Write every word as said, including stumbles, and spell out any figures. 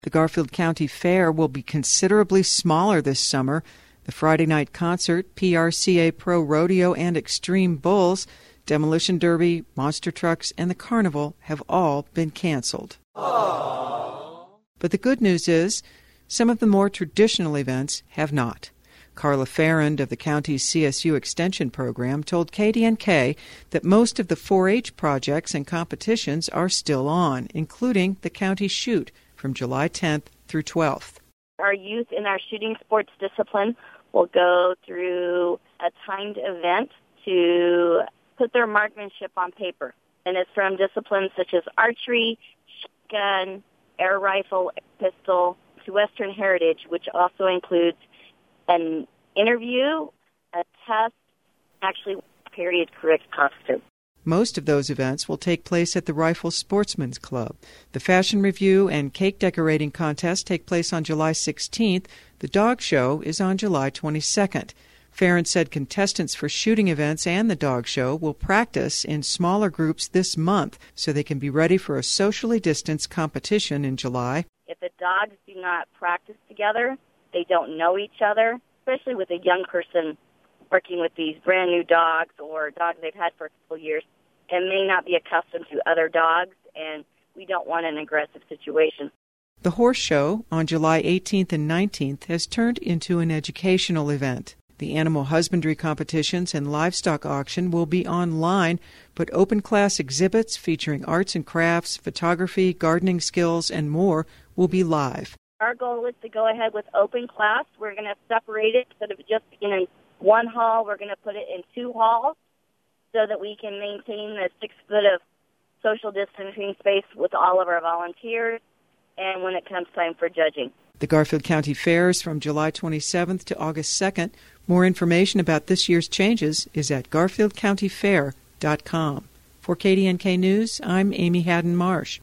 The Garfield County Fair will be considerably smaller this summer. The Friday night concert, P R C A Pro Rodeo and Extreme Bulls, Demolition Derby, Monster Trucks, and the Carnival have all been canceled. Aww. But the good news is, some of the more traditional events have not. Carla Farrand of the county's C S U Extension Program told K D N K that most of the four H projects and competitions are still on, including the County Shoot from July tenth through twelfth. Our youth in our shooting sports discipline will go through a timed event to put their marksmanship on paper. And it's from disciplines such as archery, shotgun, air rifle, air pistol, to Western Heritage, which also includes an interview, a test, actually period correct costume. Most of those events will take place at the Rifle Sportsman's Club. The fashion review and cake decorating contest take place on July sixteenth. The dog show is on July twenty-second. Farron said contestants for shooting events and the dog show will practice in smaller groups this month so they can be ready for a socially distanced competition in July. If the dogs do not practice together, they don't know each other, especially with a young person working with these brand new dogs or dogs they've had for a couple years and may not be accustomed to other dogs, and we don't want an aggressive situation. The horse show on July eighteenth and nineteenth has turned into an educational event. The animal husbandry competitions and livestock auction will be online, but open class exhibits featuring arts and crafts, photography, gardening skills, and more will be live. Our goal is to go ahead with open class. We're going to separate it instead of just being in one hall. We're going to put it in two halls so that we can maintain the six foot of social distancing space with all of our volunteers and when it comes time for judging. The Garfield County Fair is from July twenty-seventh to August second. More information about this year's changes is at garfield county fair dot com. For K D N K News, I'm Amy Haddon Marsh.